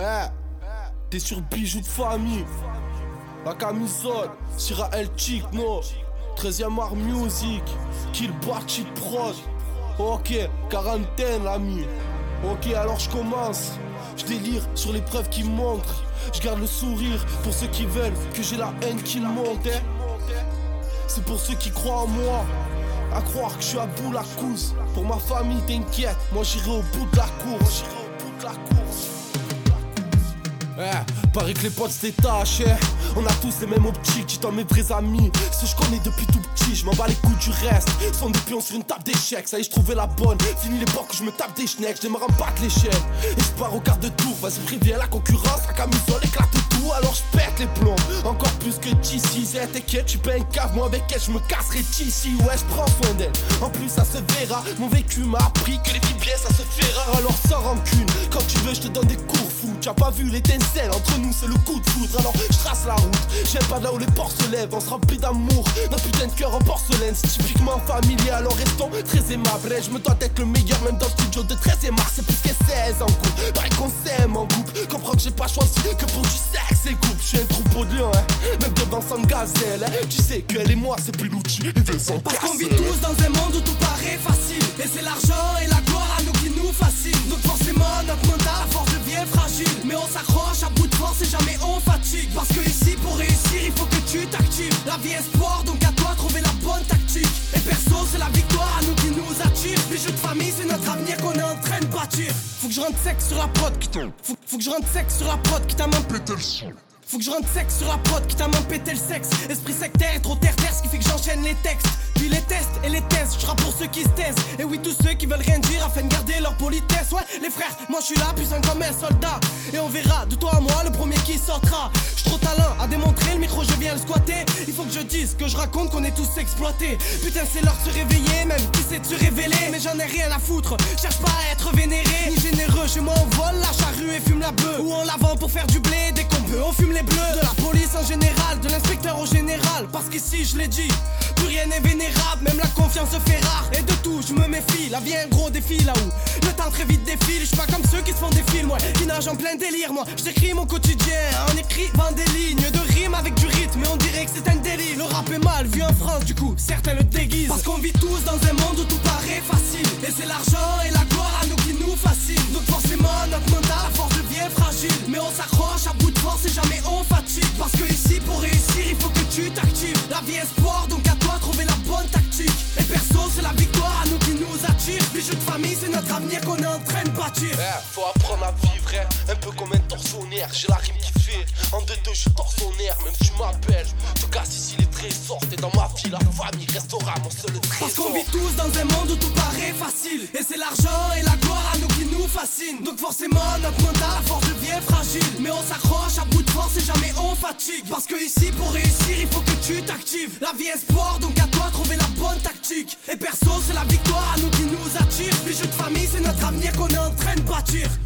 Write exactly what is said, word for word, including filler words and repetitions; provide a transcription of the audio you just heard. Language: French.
Eh, t'es sur bijoux de famille. La camisole, Sira El Chicno, treizième art music, Kill Cheat Prod. Ok, quarantaine l'ami. Ok, alors je commence. Je délire sur les preuves qui montrent. Je garde le sourire pour ceux qui veulent que j'ai la haine qui monte. Eh. C'est pour ceux qui croient en moi. À croire que je suis à bout la course. Pour ma famille t'inquiète, moi j'irai au bout de la course. J'irai au bout de la course. Eh, paraît que les potes se détachent, eh. On a tous les mêmes optiques, dis-toi mes vrais amis. Ceux que je connais depuis tout petit, je m'en bats les couilles du reste. Sont des pions sur une table d'échecs, ça y est je trouvais la bonne. Fini l'époque où je me tape des schnecks, je démarre en battre l'échelle. Et je pars au quart de tour, vas-y préviens la concurrence. La camisole éclate tout, alors je pète les plombs. Encore plus que d'ici, eh, t'inquiète, tu payes un cave, moi avec elle je me casserai d'ici. Ouais je prends soin d'elle, en plus ça se verra. Mon vécu m'a appris que les filles bien ça se fait rare. Alors sans rancune, quand tu veux je te donne des cours fous. Tu as pas vu l'étincelle, entre nous c'est le coup de foudre. Alors je trace la route, j'aime pas là où les portes se lèvent. On se remplit d'amour, notre putain de cœur en porcelaine. C'est typiquement familier, alors restons très aimables. Et je me dois d'être le meilleur même dans le studio de treizième mars. C'est plus que seize en couple, pareil qu'on s'aime en couple. Comprends que j'ai pas choisi que pour du sexe et couple. Je suis un troupeau de lions, hein, même devant son gazelle, hein. Tu sais qu'elle et moi c'est plus l'outil, parce qu'on vit tous dans un monde où tout paraît facile. Et c'est l'argent et la gloire à nous qui nous fascinent. Donc forcément notre mental à force devient fragile. Mais on s'accroche à bout de force et jamais on fatigue. Parce que ici pour réussir il faut que tu t'actives. La vie est sport donc à toi trouver la bonne tactique. Et perso c'est la victoire à nous qui nous attire. Les jeux de famille c'est notre avenir qu'on est en train de bâtir. Faut que je rentre sec sur la prod qui tombe. Faut, faut que je rentre sec sur la prod qui t'a même pété le son. Faut que je rentre sec sur la prod qui t'a même pété le sexe. Esprit sectaire, trop terre-terre, ce qui fait que j'enchaîne les textes. Puis les tests et les tests, je rappe pour ceux qui se taisent. Et oui, tous ceux qui veulent rien dire afin de garder leur politesse. Ouais, les frères, moi je suis là, puissant comme un soldat. Et on verra, de toi à moi, le premier qui sortira. J'suis trop talent à démontrer, le micro je viens le squatter. Il faut que je dise, que je raconte qu'on est tous exploités. Putain, c'est l'heure de se réveiller, même qui sait de se révéler. Mais j'en ai rien à foutre, cherche pas à être vénéré ni généreux. Chez moi on vole la charrue et fume la bœuf. Ou on la vend pour faire du blé dès qu'on peut, on fume les bleus. De la police en général, de l'inspecteur au général. Parce qu'ici je l'ai dit, plus rien n'est vénérable, même la confiance se fait rare. Et de tout je me méfie, la vie est un gros défi là où le temps très vite défile. Je suis pas comme ceux qui se font des films, ouais, qui nagent en plein délire. Moi j'écris mon quotidien en écrivant des lignes de rimes avec du rythme. Et on dirait que c'est un délit, le rap est mal vu en France du coup, certains le déguisent. Parce qu'on vit tous dans un monde où tout paraît facile. Et c'est l'argent et la gloire à nous qui nous fascinent. Donc forcément notre mental à force devient fragile. Mais on s'accroche à bout de force et jamais on fatigue. Parce que ici pour réussir il faut que tu t'actives. La vie est sport donc à toi trouver la bonne tactique. Et perso c'est la victoire à nous qui nous attire. Les jeux de famille c'est notre avenir qu'on est en train de bâtir. Eh, faut apprendre à vivre, hein, un peu comme un tortionnaire. J'ai la rime qui fait, en deux deux je suis tortionnaire. Même si tu m'appelles, je te casse ici les trésors. T'es dans ma vie, la famille restera mon seul trésor. Parce qu'on vit tous dans un monde où tout paraît facile. Et c'est l'argent et la gloire à nous qui nous fascinent. Donc forcément notre mental à force devient fragile. Mais on s'accroche à bout de force et jamais on fatigue. Parce que ici pour réussir il faut que tu t'actives. La vie est sport donc à toi trouver la bonne tactique. Et perso c'est la victoire à nous qui nous attire. Les jeux de famille c'est notre avenir qu'on est en train de bâtir.